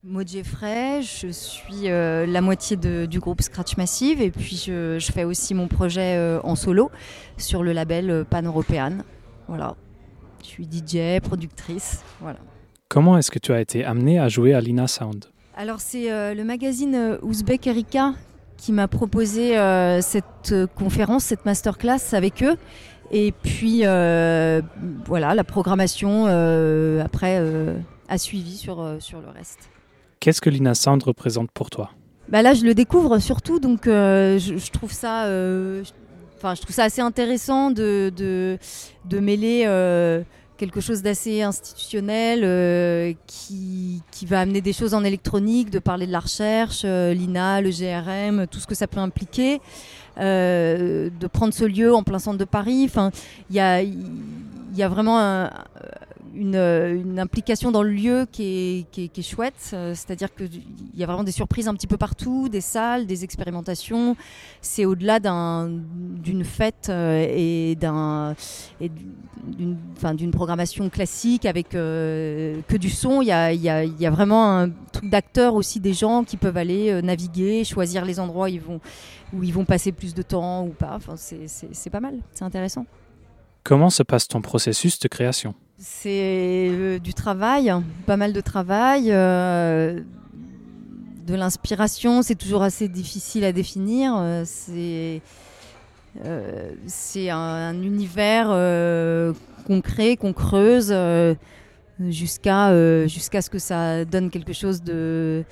Maud Geffray, je suis la moitié du groupe Scratch Massive et puis je fais aussi mon projet en solo sur le label Pan-Européan. Voilà. Je suis DJ, productrice. Voilà. Comment est-ce que tu as été amenée à jouer à l'INA Sound? Alors c'est le magazine Ouzbek Erika qui m'a proposé cette conférence, cette masterclass avec eux. Et puis voilà, la programmation après a suivi sur le reste. Qu'est-ce que l'INA Sound représente pour toi? Bah là, je le découvre surtout, donc je trouve ça, je trouve ça assez intéressant de mêler quelque chose d'assez institutionnel qui va amener des choses en électronique, de parler de la recherche, l'INA, le GRM, tout ce que ça peut impliquer, de prendre ce lieu en plein centre de Paris. Enfin, il y a vraiment une implication dans le lieu qui est chouette, c'est-à-dire qu'il y a vraiment des surprises un petit peu partout, des salles, des expérimentations. C'est au-delà d'une fête et d'une programmation classique avec que du son. Il y a vraiment un truc d'acteur aussi, des gens qui peuvent aller naviguer, choisir les endroits où ils vont passer plus de temps ou pas. Enfin, c'est pas mal, c'est intéressant. Comment se passe ton processus de création? C'est du travail, pas mal de travail, de l'inspiration. C'est toujours assez difficile à définir. C'est un univers qu'on crée, qu'on creuse jusqu'à ce que ça donne quelque chose de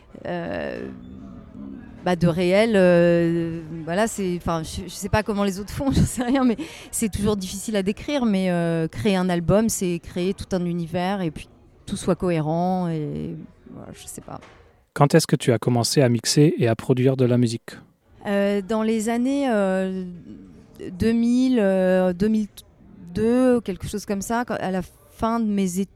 réel. Voilà, je sais pas comment les autres font, je sais rien, mais c'est toujours difficile à décrire. Mais créer un album, c'est créer tout un univers et puis tout soit cohérent. Et voilà, je sais pas. Quand est-ce que tu as commencé à mixer et à produire de la musique? Dans les années 2000, 2002, quelque chose comme ça, à la fin de mes études.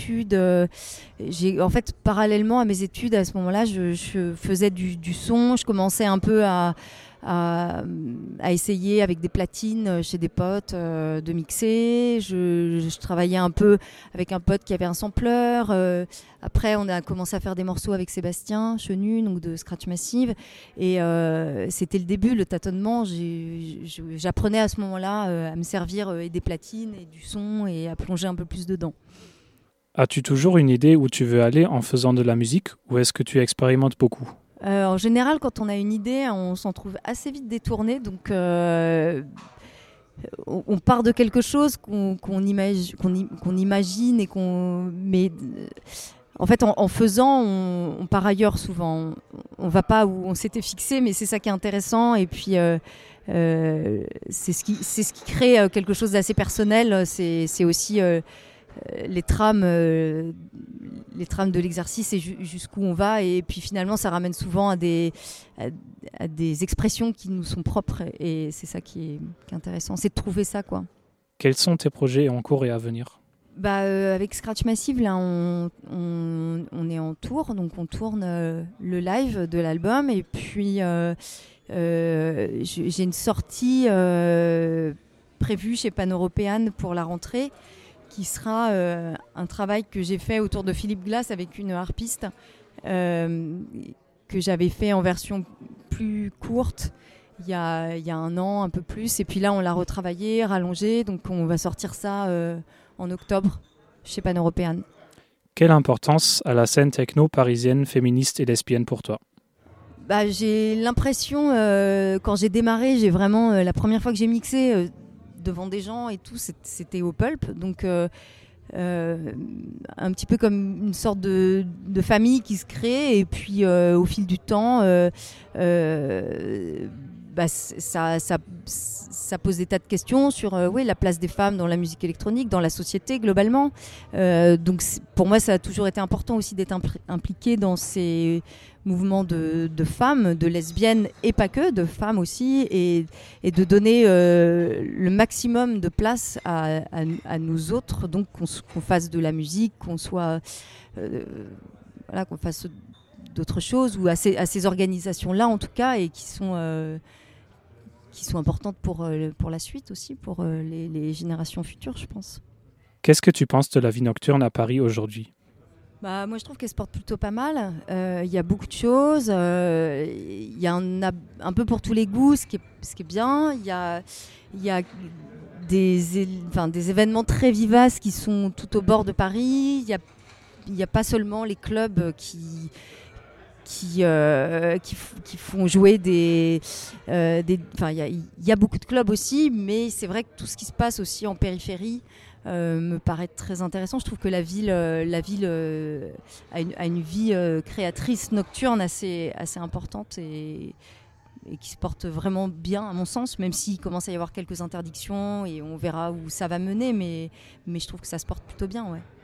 En fait, parallèlement à mes études, à ce moment-là, je faisais du son. Je commençais un peu à essayer avec des platines chez des potes de mixer. Je travaillais un peu avec un pote qui avait un sampler. Après, on a commencé à faire des morceaux avec Sébastien Chenu, donc de Scratch Massive. Et c'était le début, le tâtonnement. J'apprenais à ce moment-là à me servir et des platines et du son et à plonger un peu plus dedans. As-tu toujours une idée où tu veux aller en faisant de la musique ou est-ce que tu expérimentes beaucoup? En général, quand on a une idée, on s'en trouve assez vite détourné. Donc, on part de quelque chose qu'on imagine et mais en fait, en faisant, on part ailleurs souvent. On va pas où on s'était fixé, mais c'est ça qui est intéressant. Et puis, c'est ce qui crée quelque chose d'assez personnel. C'est aussi les trames de l'exercice et jusqu'où on va. Et puis finalement, ça ramène souvent à des expressions qui nous sont propres. Et c'est ça qui est intéressant, c'est de trouver ça, quoi. Quels sont tes projets en cours et à venir? Avec Scratch Massive, là, on est en tour, donc on tourne le live de l'album. Et puis, j'ai une sortie prévue chez Pan-Européan pour la rentrée, qui sera un travail que j'ai fait autour de Philippe Glass avec une harpiste que j'avais fait en version plus courte il y a un an, un peu plus. Et puis là, on l'a retravaillé, rallongé. Donc on va sortir ça en octobre chez Pan-Européan. Quelle importance a la scène techno parisienne, féministe et lesbienne pour toi? J'ai l'impression, quand j'ai démarré, j'ai vraiment, la première fois que j'ai mixé devant des gens et tout, c'était au Pulp. Donc un petit peu comme une sorte de famille qui se crée. Et puis au fil du temps, ça pose des tas de questions sur la place des femmes dans la musique électronique, dans la société globalement. Donc pour moi, ça a toujours été important aussi d'être impliqué dans ces mouvements de femmes, de lesbiennes et pas que, de femmes aussi, et de donner le maximum de place à nous autres, donc qu'on fasse de la musique, qu'on soit qu'on fasse d'autres choses, ou à ces organisations-là en tout cas, et qui sont importantes pour la suite aussi, pour les générations futures, je pense. Qu'est-ce que tu penses de la vie nocturne à Paris aujourd'hui ? Bah, moi, je trouve qu'elle se porte plutôt pas mal. Il y a beaucoup de choses. Il y en a un peu pour tous les goûts, ce qui est bien. Il y a des événements très vivaces qui sont tout au bord de Paris. Il y a pas seulement les clubs qui font jouer il y a beaucoup de clubs aussi, mais c'est vrai que tout ce qui se passe aussi en périphérie me paraît très intéressant. Je trouve que la ville a une vie créatrice nocturne assez importante et qui se porte vraiment bien à mon sens, même s'il commence à y avoir quelques interdictions et on verra où ça va mener, mais je trouve que ça se porte plutôt bien, ouais.